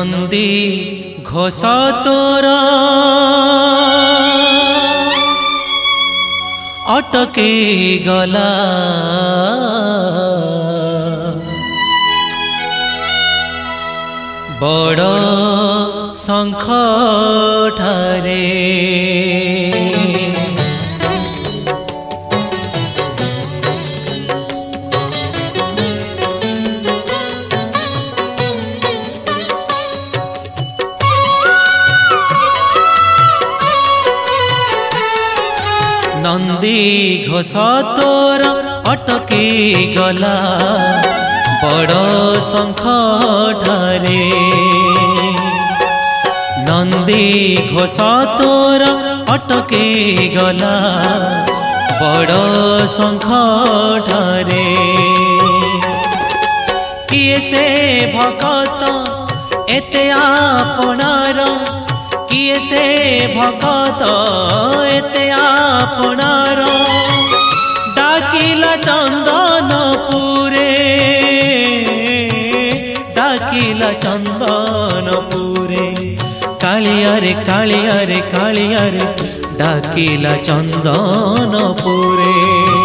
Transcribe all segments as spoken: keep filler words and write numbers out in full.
नंदी घोषा तोरा अटके गला बड़ शंख ठारे नंदी घोषा तोरा अटके गला बड़ शंख ठारे नंदी घोषा तोरा अटके गला बड़ शंख ठारे किए से भगत एते आपनार किए से भगत एते आपनार डाकिला चंदनपुरे डाकिला चंदनपुरे कालिया रे कालिया रे कालिया रे डाकिला चंदनपुरे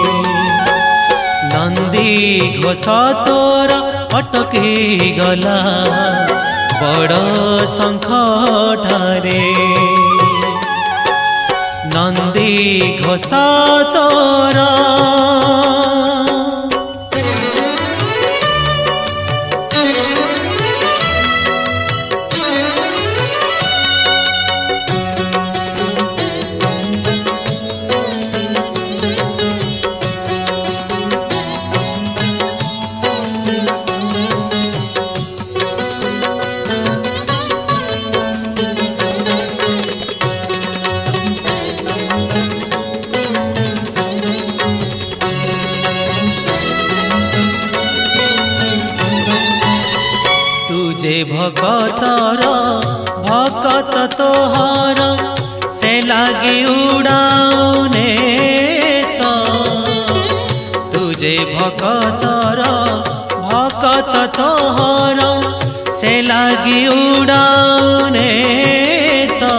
नंदी घोषा तोरा अटके गला बड़ शंख ठारे नंदी घोषा तोरा तुझे भगतर भगत तोहर से लागे उड़ाने तो तुझे भगतर भगत तोहर से लागे उड़ाने तो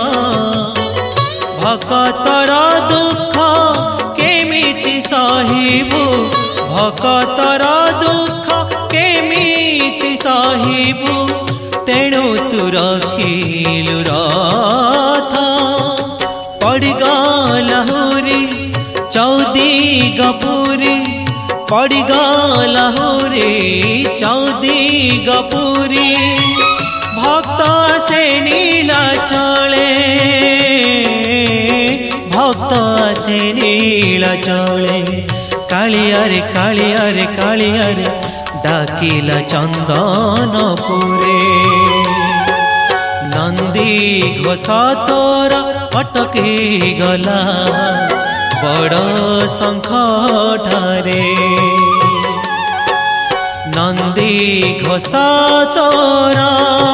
भगतर दुख केमिति सहिबु भगतर दुख केमिति सहिबु तेणु तू रखिलु रथ पड़गला हुरी चौदी गपुरी पड़गला हुरी चौदी गपुरी भक्त से नीला चले भक्त से नीला चले कालिया रे कालिया रे कालिया रे डाकिला चंदनपुरे नंदी घोषा तोरा अटके गला बड़ शंख ठारे नंदी घोषा तोरा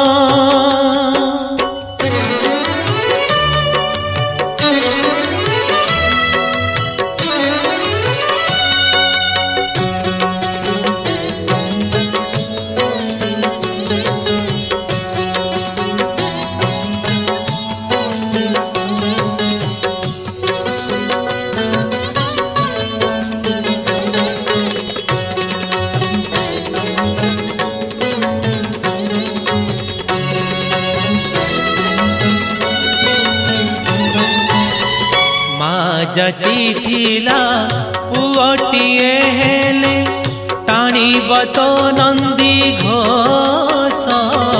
जचिथिला पुअटिए हेले टाणीब तो नंदी घोषा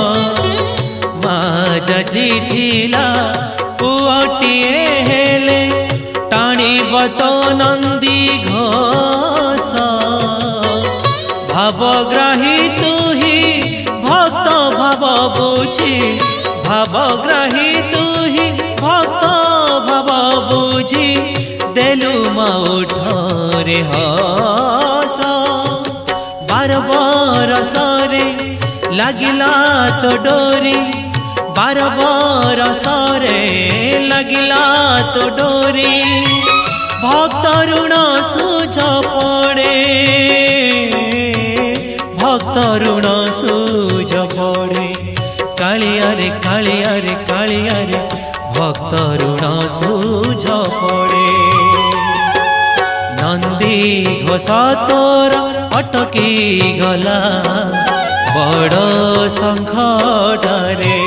माँ जचिथिला पुअटिए हेले टाणीब तो नंदी घोषा भावग्राही तू ही भक्त भाव बुझी भावग्राही तू ही भक्त भाव बुझी देलु मौठरे हस बार बरसरे लगिला तो डोरी बार बरसरे लगिला तो डोरी भक्त ऋण सुझ पड़े भक्त ऋण सुझ पड़े कालिया रे कालिया रे कालिया रे भक्त ऋण सूझ पड़े नंदी घोष तोर अटकी गला बड़ संकटरे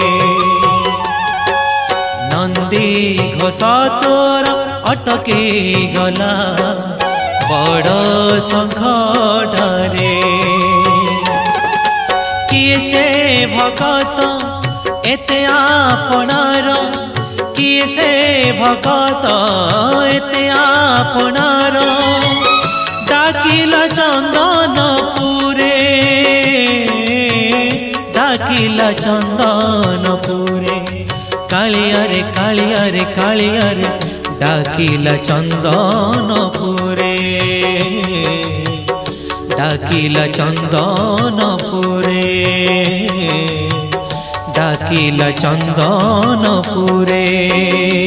नंदी घोष तोर अटकी गला बड़ संकटरे किए से भगत एते आपणार किए से भगत एते आपणार डाकिला चंदनपुरे डाकिला चंदनपुरे कालिया रे कालिया रे कालिया रे डाकिला चंदनपुरे डाकिला चंदनपुरे डाकिला चंदनपुरे।